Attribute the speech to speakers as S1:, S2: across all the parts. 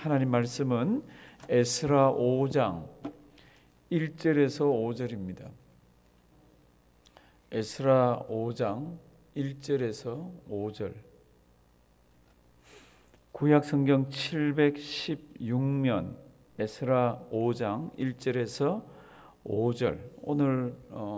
S1: 하나님 말씀은 에스라 5장 1절에서 5절입니다. 에스라 5장 1절에서 5절. 구약 성경 716면 에스라 5장 1절에서 5절. 오늘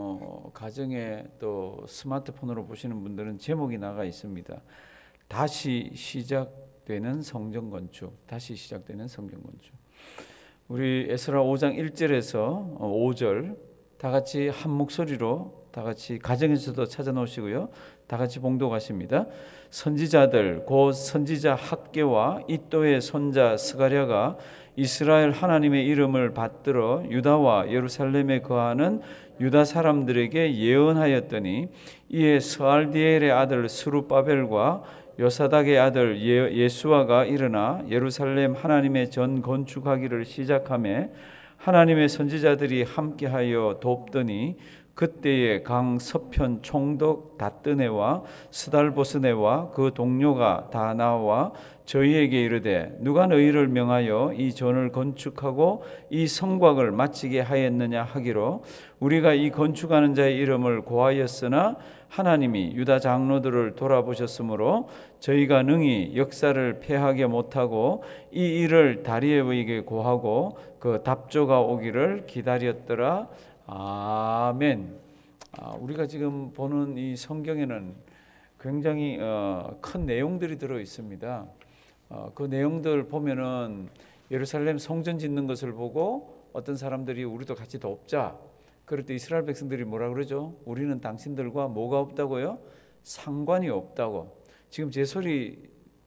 S1: 가정에 또 스마트폰으로 보시는 분들은 제목이 나가 있습니다. 다시 시작되는 성전 건축. 다시 시작되는 성전 건축. 우리 에스라 5장 1절에서 5절 다 같이 한 목소리로 다 같이 가정에서도 찾아 놓으시고요. 다 같이 봉독하십니다. 선지자들 곧 선지자 학개와 이도의 손자 스가랴가 이스라엘 하나님의 이름을 받들어 유다와 예루살렘에 거하는 유다 사람들에게 예언하였더니 이에 스알디엘의 아들 스룹바벨과 요사닥의 아들 예수아가 일어나 예루살렘 하나님의 전 건축하기를 시작하며 하나님의 선지자들이 함께하여 돕더니 그때에 강 서편 총독 다뜨네와 스달보스네와 그 동료가 다 나와 저희에게 이르되 누가 너희를 명하여 이 전을 건축하고 이 성곽을 마치게 하였느냐 하기로 우리가 이 건축하는 자의 이름을 고하였으나 하나님이 유다 장로들을 돌아보셨으므로 저희가 능히 역사를 패하게 못하고 이 일을 다리에게 고하고 그 답조가 오기를 기다렸더라. 아멘. 우리가 지금 보는 이 성경에는 굉장히 큰 내용들이 들어 있습니다. 그 내용들 보면은 예루살렘 성전 짓는 것을 보고 어떤 사람들이 우리도 같이 돕자. 그럴 때 이스라엘 백성들이 뭐라 그러죠? 우리는 당신들과 뭐가 없다고요? 상관이 없다고. 지금 제 소리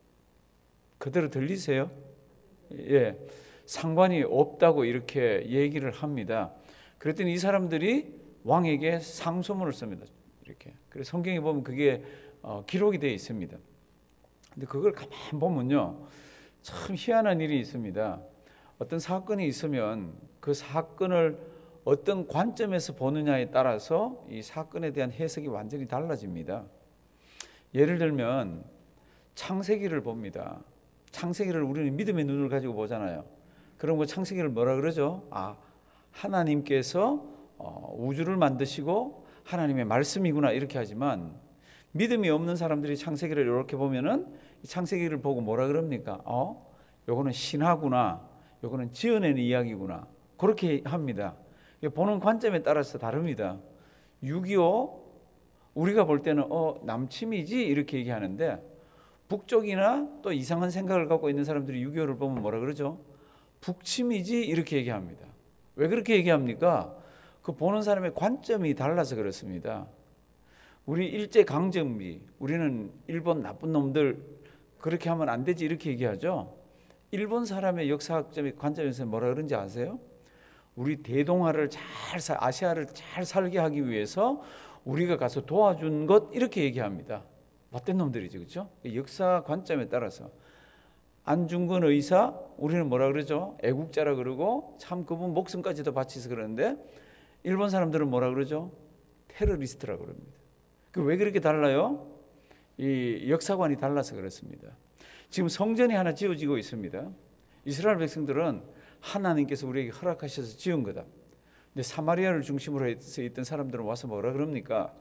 S1: 그대로 들리세요? 예, 상관이 없다고 이렇게 얘기를 합니다. 그랬더니 이 사람들이 왕에게 상소문을 씁니다. 이렇게. 그래서 성경에 보면 그게 기록이 되어 있습니다. 근데 그걸 가만 보면요, 참 희한한 일이 있습니다. 어떤 사건이 있으면 그 사건을 어떤 관점에서 보느냐에 따라서 이 사건에 대한 해석이 완전히 달라집니다. 예를 들면 창세기를 봅니다. 창세기를 우리는 믿음의 눈을 가지고 보잖아요. 그럼 그 창세기를 뭐라 그러죠? 하나님께서 우주를 만드시고 하나님의 말씀이구나 이렇게 하지만 믿음이 없는 사람들이 창세기를 이렇게 보면은 창세기를 보고 뭐라 그럽니까? 요거는 신화구나, 요거는 지어낸 이야기구나 그렇게 합니다. 보는 관점에 따라서 다릅니다. 6.25 우리가 볼 때는 남침이지 이렇게 얘기하는데 북쪽이나 또 이상한 생각을 갖고 있는 사람들이 6.25를 보면 뭐라 그러죠? 북침이지 이렇게 얘기합니다. 왜 그렇게 얘기합니까? 그 보는 사람의 관점이 달라서 그렇습니다. 우리 일제강점기 우리는 일본 나쁜 놈들 그렇게 하면 안 되지 이렇게 얘기하죠. 일본 사람의 역사학적인 관점에서 뭐라 그런지 아세요? 우리 대동아를 아시아를 잘 살게 하기 위해서 우리가 가서 도와준 것 이렇게 얘기합니다. 못된 놈들이지, 그렇죠? 역사 관점에 따라서 안중근 의사 우리는 뭐라 그러죠? 애국자라 그러고 참 그분 목숨까지도 바치서 그러는데 일본 사람들은 뭐라 그러죠? 테러리스트라 그럽니다. 왜 그렇게 달라요? 이 역사관이 달라서 그렇습니다. 지금 성전이 하나 지어지고 있습니다. 이스라엘 백성들은 하나님께서 우리에게 허락하셔서 지은 거다. 근데 사마리아를 중심으로 해서 있던 사람들은 와서 뭐라 그럽니까?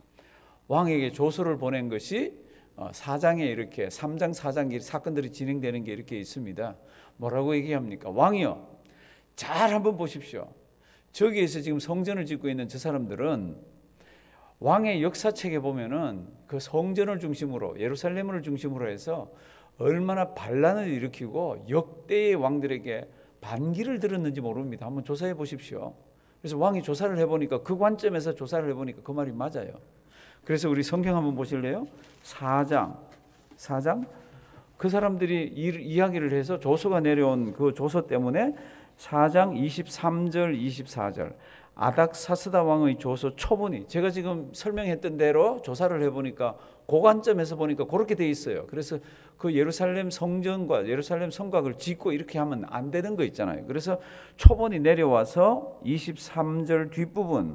S1: 왕에게 조서를 보낸 것이 4장에 이렇게 3장 4장 사건들이 진행되는 게 이렇게 있습니다. 뭐라고 얘기합니까? 왕이요, 잘 한번 보십시오. 저기에서 지금 성전을 짓고 있는 저 사람들은 왕의 역사책에 보면은 그 성전을 중심으로 예루살렘을 중심으로 해서 얼마나 반란을 일으키고 역대의 왕들에게 반기를 들었는지 모릅니다. 한번 조사해 보십시오. 그래서 왕이 조사를 해보니까 그 관점에서 조사를 해보니까 그 말이 맞아요. 그래서 우리 성경 한번 보실래요? 4장 그 사람들이 이야기를 해서 조서가 내려온 그 조서 때문에 4장 23절 24절 아닥사스다 왕의 조서 초본이 제가 지금 설명했던 대로 조사를 해보니까 그 관점에서 보니까 그렇게 돼 있어요. 그래서 그 예루살렘 성전과 예루살렘 성곽을 짓고 이렇게 하면 안 되는 거 있잖아요. 그래서 초본이 내려와서 23절 뒷부분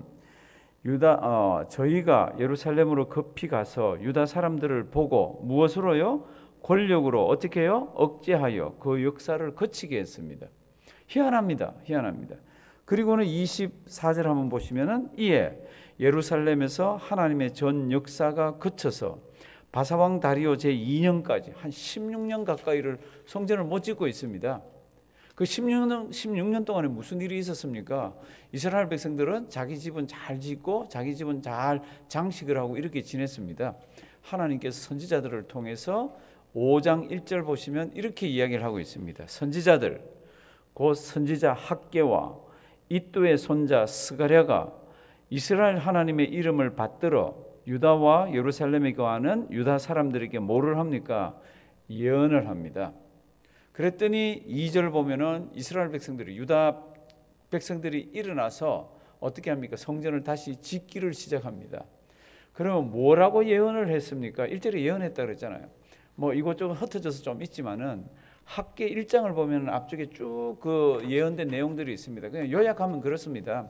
S1: 저희가 예루살렘으로 급히 가서 유다 사람들을 보고 무엇으로요? 권력으로 어떻게 해요? 억제하여 그 역사를 거치게 했습니다. 희한합니다. 희한합니다. 그리고는 24절 한번 보시면은 이에 예루살렘에서 하나님의 전 역사가 거쳐서 바사왕 다리오 제2년까지 한 16년 가까이를 성전을 못 짓고 있습니다. 그 16년 동안에 무슨 일이 있었습니까? 이스라엘 백성들은 자기 집은 잘 짓고 자기 집은 잘 장식을 하고 이렇게 지냈습니다. 하나님께서 선지자들을 통해서 5장 1절 보시면 이렇게 이야기를 하고 있습니다. 선지자들 곧 선지자 학개와 이또의 손자 스가랴가 이스라엘 하나님의 이름을 받들어 유다와 예루살렘에 거하는 유다 사람들에게 뭐를 합니까? 예언을 합니다. 그랬더니 2절 보면은 이스라엘 백성들이 유다 백성들이 일어나서 어떻게 합니까? 성전을 다시 짓기를 시작합니다. 그러면 뭐라고 예언을 했습니까? 1절에 예언했다 그랬잖아요. 뭐 이것저것 흩어져서 좀 있지만은 학개 1장을 보면 앞쪽에 쭉 그 예언된 내용들이 있습니다. 그냥 요약하면 그렇습니다.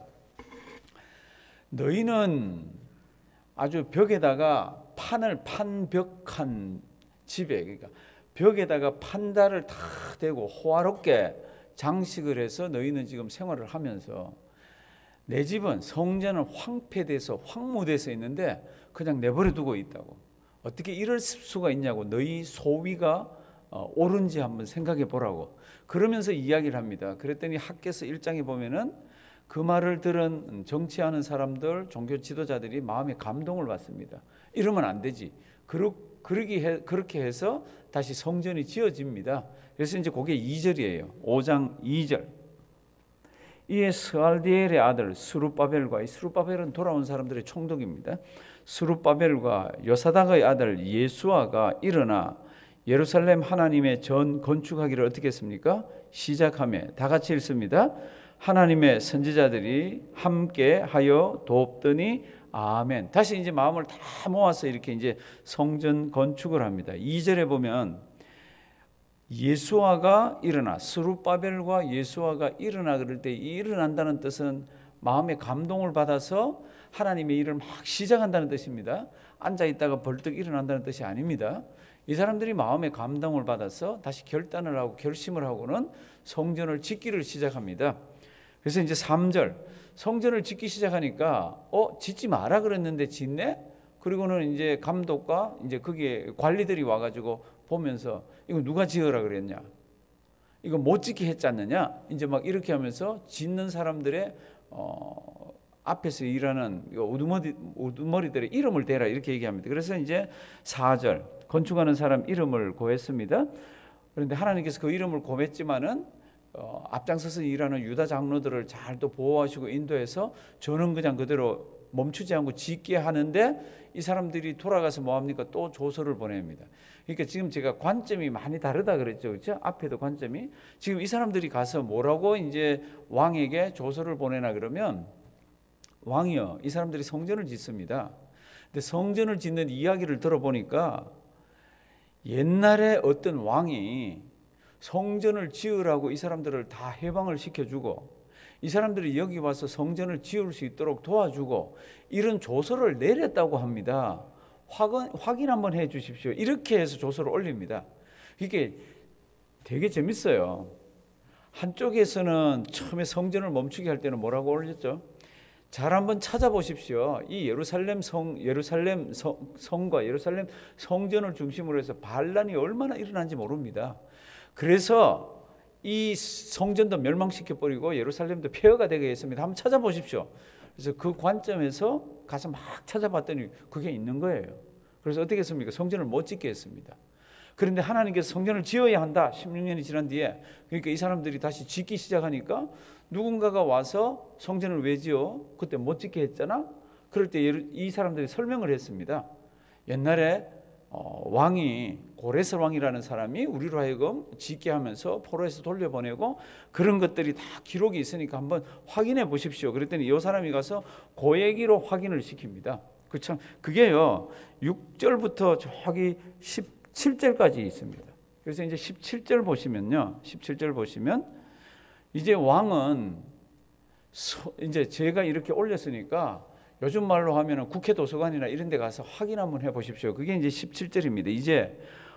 S1: 너희는 아주 벽에다가 판벽한 집에, 그러니까 벽에다가 판달을 다 대고 호화롭게 장식을 해서 너희는 지금 생활을 하면서 내 집은 성전은 황폐돼서 황무돼서 있는데 그냥 내버려 두고 있다고. 어떻게 이럴 수가 있냐고. 너희 소위가 옳은지 한번 생각해 보라고. 그러면서 이야기를 합니다. 그랬더니 학개서 1장에 보면은 그 말을 들은 정치하는 사람들, 종교 지도자들이 마음에 감동을 받습니다. 이러면 안 되지. 그렇게 해서 다시 성전이 지어집니다. 그래서 이제 그게 2절이에요. 5장 2절. 이에 스알디엘의 아들 스룹바벨과, 이 스룹바벨은 돌아온 사람들의 총독입니다. 스룹바벨과 요사닥의 아들 예수아가 일어나 예루살렘 하나님의 전 건축하기를 어떻게 했습니까? 시작하며 다 같이 읽습니다. 하나님의 선지자들이 함께 하여 돕더니 아멘. 다시 이제 마음을 다 모아서 이렇게 이제 성전 건축을 합니다. 2절에 보면 예수아가 일어나, 스룹바벨과 예수아가 일어나, 그럴 때 이 일어난다는 뜻은 마음의 감동을 받아서 하나님의 일을 막 시작한다는 뜻입니다. 앉아 있다가 벌떡 일어난다는 뜻이 아닙니다. 이 사람들이 마음의 감동을 받아서 다시 결단을 하고 결심을 하고는 성전을 짓기를 시작합니다. 그래서 이제 3절, 성전을 짓기 시작하니까 짓지 마라 그랬는데 짓네? 그리고는 이제 감독과 이제 거기에 관리들이 와가지고 보면서 이거 누가 지으라 그랬냐? 이거 못 짓게 했지 않느냐? 이제 막 이렇게 하면서 짓는 사람들의 앞에서 일하는 우두머리들의 이름을 대라 이렇게 얘기합니다. 그래서 이제 4절, 건축하는 사람 이름을 고했습니다. 그런데 하나님께서 그 이름을 고했지만은 앞장서서 일하는 유다 장로들을 잘 또 보호하시고 인도해서 저는 그냥 그대로 멈추지 않고 짓게 하는데 이 사람들이 돌아가서 뭐합니까? 또 조서를 보냅니다. 그러니까 지금 제가 관점이 많이 다르다 그랬죠. 그렇죠? 앞에도 관점이. 지금 이 사람들이 가서 뭐라고 이제 왕에게 조서를 보내나 그러면 왕이요, 이 사람들이 성전을 짓습니다. 근데 성전을 짓는 이야기를 들어보니까 옛날에 어떤 왕이 성전을 지으라고 이 사람들을 다 해방을 시켜주고 이 사람들이 여기 와서 성전을 지을 수 있도록 도와주고 이런 조서를 내렸다고 합니다. 확인 한번 해 주십시오. 이렇게 해서 조서를 올립니다. 이게 되게 재밌어요. 한쪽에서는 처음에 성전을 멈추게 할 때는 뭐라고 올렸죠? 잘 한번 찾아보십시오. 이 예루살렘 성과 예루살렘 성전을 중심으로 해서 반란이 얼마나 일어난지 모릅니다. 그래서 이 성전도 멸망시켜버리고 예루살렘도 폐허가 되게 했습니다. 한번 찾아보십시오. 그래서 그 관점에서 가서 막 찾아봤더니 그게 있는 거예요. 그래서 어떻게 했습니까? 성전을 못 짓게 했습니다. 그런데 하나님께서 성전을 지어야 한다. 16년이 지난 뒤에. 그러니까 이 사람들이 다시 짓기 시작하니까 누군가가 와서 성전을 왜 지어? 그때 못 짓게 했잖아. 그럴 때 이 사람들이 설명을 했습니다. 옛날에 왕이 고레스 왕이라는 사람이 우리로 하여금 짓게 하면서 포로에서 돌려보내고 그런 것들이 다 기록이 있으니까 한번 확인해 보십시오. 그랬더니 이 사람이 가서 그 얘기로 확인을 시킵니다. 그게요 6절부터 저기 17절까지 있습니다. 그래서 이제 17절 보시면요, 17절 보시면 이제 왕은 이제 제가 이렇게 올렸으니까 요즘 말로 하면은 국회 도서관이나 이런 데 가서 확인 한번 해 보십시오. 그게 이제 17절입니다. 이제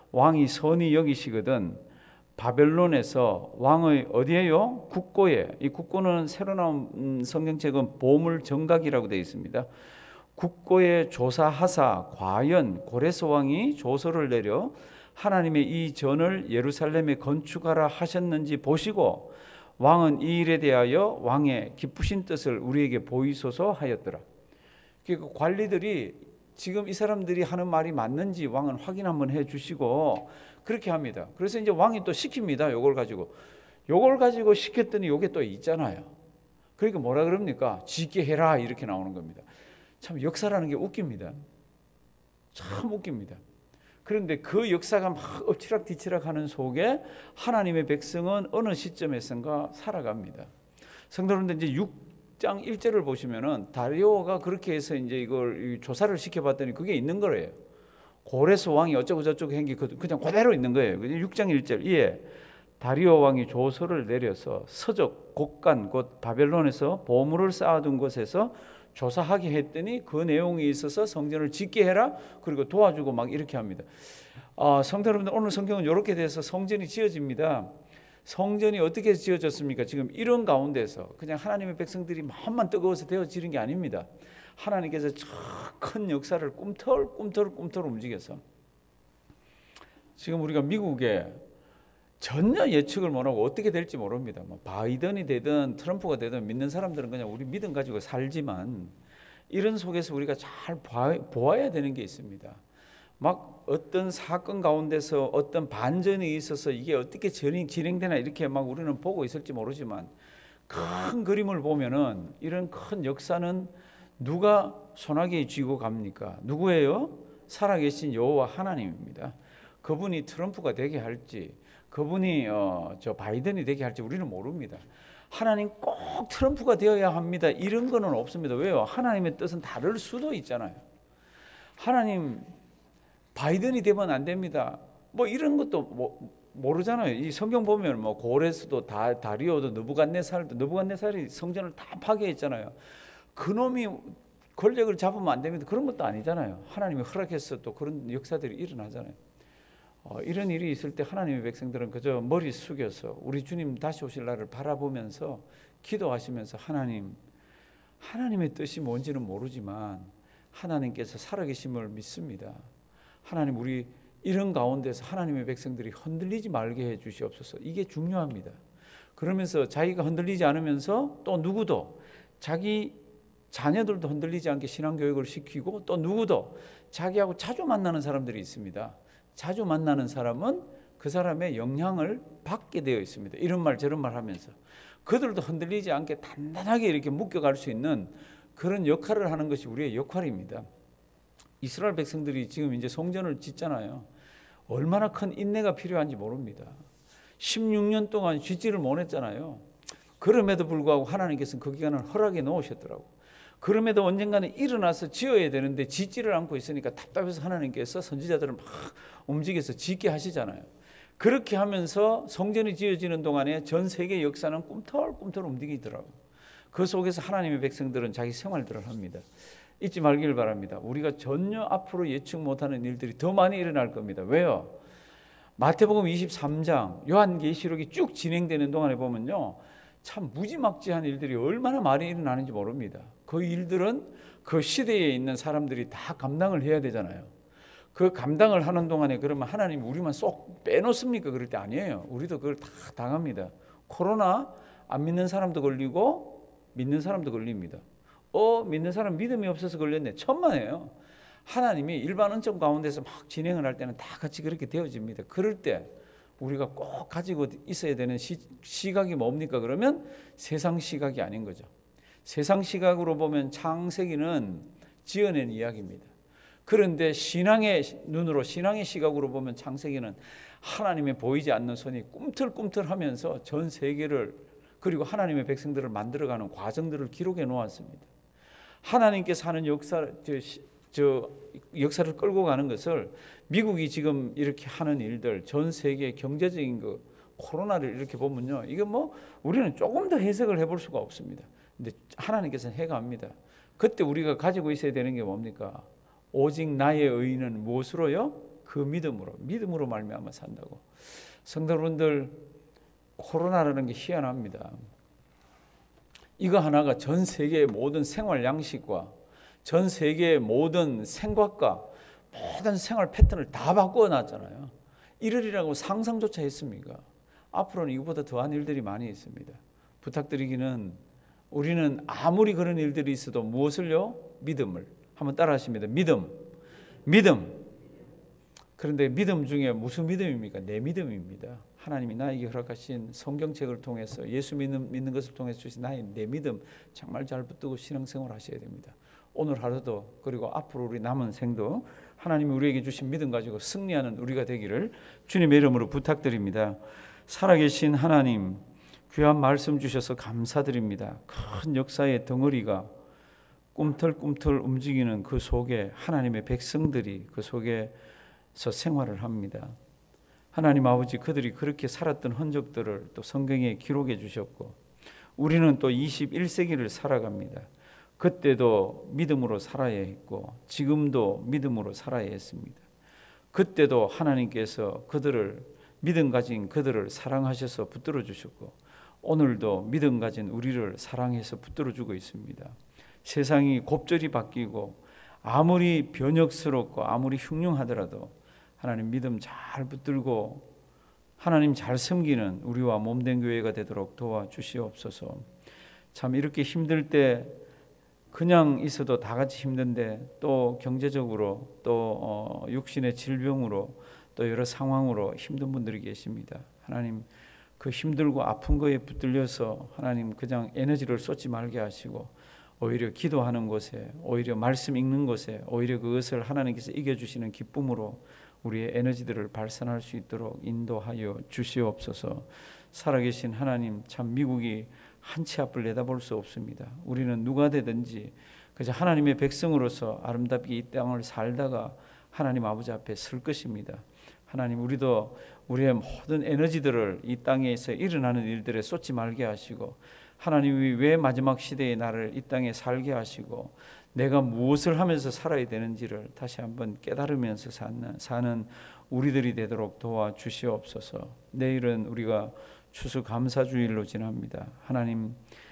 S1: 왕이 선히 여기시거든 바벨론에서 왕의 어디에요? 국고에. 이 국고는 새로 나온 성경책은 보물정각이라고 되어 있습니다. 국고에 조사하사 과연 고레스 왕이 조서를 내려 하나님의 이 전을 예루살렘에 건축하라 하셨는지 보시고 왕은 이 일에 대하여 왕의 기쁘신 뜻을 우리에게 보이소서 하였더라. 그 관리들이 지금 이 사람들이 하는 말이 맞는지 왕은 확인 한번 해 주시고 그렇게 합니다. 그래서 이제 왕이 또 시킵니다. 요걸 가지고 시켰더니 요게 또 있잖아요. 그러니까 뭐라 그럽니까? 짓게 해라 이렇게 나오는 겁니다. 참 역사라는 게 웃깁니다. 참 웃깁니다. 그런데 그 역사가 막 엎치락뒤치락 하는 속에 하나님의 백성은 어느 시점에선가 살아갑니다. 성도 여러분들, 이제 6장 1절을 보시면은 다리오가 그렇게 해서 이제 이걸 조사를 시켜봤더니 그게 있는 거예요. 고레스 왕이 어쩌고 저쩌고 한 게 그냥 그대로 있는 거예요. 6장 1절 이에 다리오 왕이 조서를 내려서 서적 곡간 곧 바벨론에서 보물을 쌓아둔 곳에서 조사하게 했더니 그 내용이 있어서 성전을 짓게 해라. 그리고 도와주고 막 이렇게 합니다. 성도 여러분들, 오늘 성경은 이렇게 돼서 성전이 지어집니다. 성전이 어떻게 지어졌습니까? 지금 이런 가운데서 그냥 하나님의 백성들이 마음만 뜨거워서 되어지는 게 아닙니다. 하나님께서 저 큰 역사를 꿈틀꿈틀 움직여서 지금 우리가 미국에 전혀 예측을 못하고 어떻게 될지 모릅니다. 바이든이 되든 트럼프가 되든 믿는 사람들은 그냥 우리 믿음 가지고 살지만 이런 속에서 우리가 잘 보아야 되는 게 있습니다. 막 어떤 사건 가운데서 어떤 반전이 있어서 이게 어떻게 진행되나 이렇게 막 우리는 보고 있을지 모르지만 큰 그림을 보면은 이런 큰 역사는 누가 소나기에 쥐고 갑니까? 누구예요? 살아계신 여호와 하나님입니다. 그분이 트럼프가 되게 할지 그분이 저 바이든이 되게 할지 우리는 모릅니다. 하나님 꼭 트럼프가 되어야 합니다. 이런 거는 없습니다. 왜요? 하나님의 뜻은 다를 수도 있잖아요. 하나님 바이든이 되면 안 됩니다. 뭐 이런 것도 모르잖아요. 이 성경 보면 뭐 고레스도 다리오도 느부갓네살이 성전을 다 파괴했잖아요. 그놈이 권력을 잡으면 안 됩니다. 그런 것도 아니잖아요. 하나님이 허락해서 또 그런 역사들이 일어나잖아요. 이런 일이 있을 때 하나님의 백성들은 그저 머리 숙여서 우리 주님 다시 오실 날을 바라보면서 기도하시면서 하나님의 뜻이 뭔지는 모르지만 하나님께서 살아계심을 믿습니다. 하나님, 우리 이런 가운데서 하나님의 백성들이 흔들리지 말게 해 주시옵소서. 이게 중요합니다. 그러면서 자기가 흔들리지 않으면서 또 누구도 자기 자녀들도 흔들리지 않게 신앙교육을 시키고 또 누구도 자기하고 자주 만나는 사람들이 있습니다. 자주 만나는 사람은 그 사람의 영향을 받게 되어 있습니다. 이런 말 저런 말 하면서 그들도 흔들리지 않게 단단하게 이렇게 묶여갈 수 있는 그런 역할을 하는 것이 우리의 역할입니다. 이스라엘 백성들이 지금 이제 성전을 짓잖아요. 얼마나 큰 인내가 필요한지 모릅니다. 16년 동안 짓지를 못했잖아요. 그럼에도 불구하고 하나님께서는 그 기간을 허락해 놓으셨더라고. 그럼에도 언젠가는 일어나서 지어야 되는데 짓지를 않고 있으니까 답답해서 하나님께서 선지자들을 막 움직여서 짓게 하시잖아요. 그렇게 하면서 성전이 지어지는 동안에 전 세계 역사는 꿈틀꿈틀 움직이더라고요. 그 속에서 하나님의 백성들은 자기 생활들을 합니다. 잊지 말길 바랍니다. 우리가 전혀 앞으로 예측 못하는 일들이 더 많이 일어날 겁니다. 왜요? 마태복음 23장, 요한계시록이 쭉 진행되는 동안에 보면요, 참 무지막지한 일들이 얼마나 많이 일어나는지 모릅니다. 그 일들은 그 시대에 있는 사람들이 다 감당을 해야 되잖아요. 그 감당을 하는 동안에 그러면 하나님 우리만 쏙 빼놓습니까? 그럴 때 아니에요. 우리도 그걸 다 당합니다. 코로나 안 믿는 사람도 걸리고 믿는 사람도 걸립니다. 믿는 사람 믿음이 없어서 걸렸네. 천만에요. 하나님이 일반 은총 가운데서 막 진행을 할 때는 다 같이 그렇게 되어집니다. 그럴 때 우리가 꼭 가지고 있어야 되는 시각이 뭡니까? 그러면 세상 시각이 아닌 거죠. 세상 시각으로 보면 창세기는 지어낸 이야기입니다. 그런데 신앙의 눈으로, 신앙의 시각으로 보면 창세기는 하나님의 보이지 않는 손이 꿈틀꿈틀하면서 전 세계를 그리고 하나님의 백성들을 만들어가는 과정들을 기록해 놓았습니다. 하나님께서 하는 역사를 끌고 가는 것을 미국이 지금 이렇게 하는 일들, 전 세계 경제적인 거, 코로나를 이렇게 보면요, 이거 뭐 우리는 조금 더 해석을 해볼 수가 없습니다. 근데 하나님께서는 해갑니다. 그때 우리가 가지고 있어야 되는 게 뭡니까? 오직 나의 의는 무엇으로요? 그 믿음으로 말미암아 산다고. 성도 여러분들, 코로나라는 게 희한합니다. 이거 하나가 전 세계의 모든 생활 양식과 전 세계의 모든 생각과 모든 생활 패턴을 다 바꾸어 놨잖아요. 이러리라고 상상조차 했습니까? 앞으로는 이거보다 더한 일들이 많이 있습니다. 부탁드리기는, 우리는 아무리 그런 일들이 있어도 무엇을요? 믿음을. 한번 따라 하십니다. 믿음. 그런데 믿음 중에 무슨 믿음입니까? 내 믿음입니다. 하나님이 나에게 허락하신 성경책을 통해서, 예수 믿는 것을 통해서 주신 나의 내 믿음 정말 잘 붙들고 신앙생활 하셔야 됩니다. 오늘 하루도, 그리고 앞으로 우리 남은 생도 하나님이 우리에게 주신 믿음 가지고 승리하는 우리가 되기를 주님의 이름으로 부탁드립니다. 살아계신 하나님, 귀한 말씀 주셔서 감사드립니다. 큰 역사의 덩어리가 꿈틀꿈틀 움직이는 그 속에 하나님의 백성들이 그 속에서 생활을 합니다. 하나님 아버지, 그들이 그렇게 살았던 흔적들을 또 성경에 기록해 주셨고, 우리는 또 21세기를 살아갑니다. 그때도 믿음으로 살아야 했고 지금도 믿음으로 살아야 했습니다. 그때도 하나님께서 그들을, 믿음 가진 그들을 사랑하셔서 붙들어 주셨고, 오늘도 믿음 가진 우리를 사랑해서 붙들어 주고 있습니다. 세상이 곱절이 바뀌고 아무리 변혁스럽고 아무리 흉흉하더라도 하나님 믿음 잘 붙들고 하나님 잘 섬기는 우리와 몸된 교회가 되도록 도와주시옵소서. 참 이렇게 힘들 때 그냥 있어도 다 같이 힘든데, 또 경제적으로, 또 육신의 질병으로, 또 여러 상황으로 힘든 분들이 계십니다. 하나님, 그 힘들고 아픈 거에 붙들려서 하나님 그냥 에너지를 쏟지 말게 하시고, 오히려 기도하는 곳에, 오히려 말씀 읽는 곳에, 오히려 그것을 하나님께서 이겨주시는 기쁨으로 우리의 에너지들을 발산할 수 있도록 인도하여 주시옵소서. 살아계신 하나님, 참 미국이 한 치 앞을 내다볼 수 없습니다. 우리는 누가 되든지 그저 하나님의 백성으로서 아름답게 이 땅을 살다가 하나님 아버지 앞에 설 것입니다. 하나님, 우리도 우리의 모든 에너지들을 이 땅에서 일어나는 일들에 쏟지 말게 하시고, 하나님이 왜 마지막 시대에 나를 이 땅에 살게 하시고 내가 무엇을 하면서 살아야 되는지를 다시 한번 깨달으면서 사는 우리들이 되도록 도와주시옵소서. 내일은 우리가 추수감사주일로 지납니다. 하나님,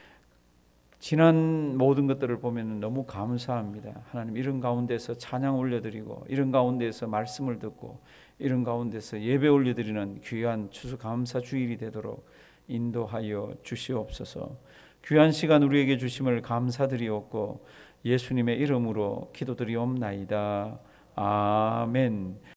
S1: 지난 모든 것들을 보면 너무 감사합니다. 하나님, 이런 가운데서 찬양 올려드리고, 이런 가운데서 말씀을 듣고, 이런 가운데서 예배 올려드리는 귀한 추수감사주일이 되도록 인도하여 주시옵소서. 귀한 시간 우리에게 주심을 감사드리옵고 예수님의 이름으로 기도드리옵나이다. 아멘.